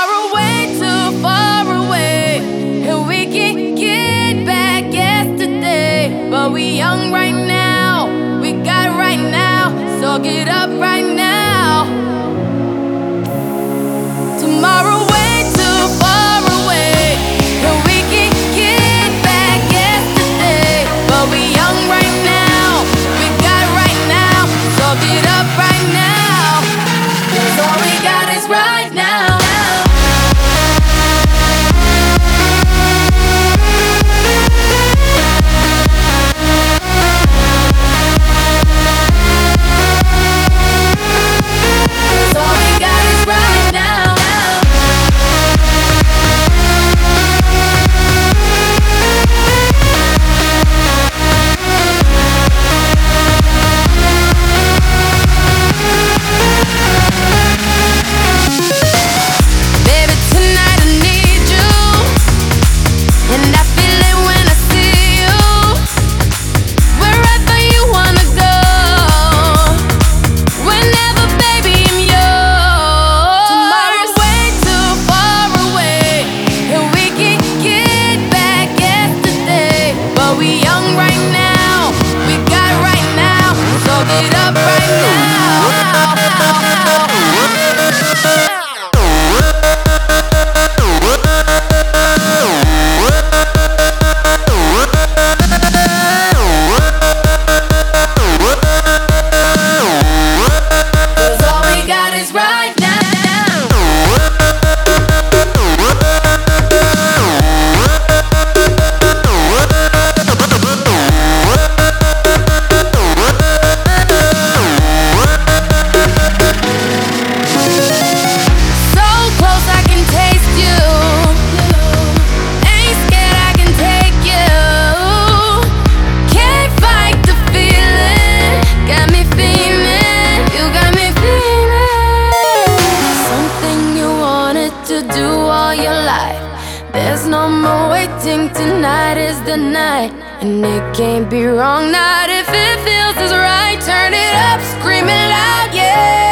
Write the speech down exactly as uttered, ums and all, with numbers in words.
Tomorrow way too far away, and we can get back yesterday. But we young right now, we got it right now, so get up right now. Tomorrow way too far away, and we can get back yesterday. But we young right now, we got it right now, so get up right now. 'Cause all we got is right now. Get up right now. Cause all we got is right now. There's no more waiting, tonight is the night. And it can't be wrong, not if it feels as right. Turn it up, scream it loud, yeah.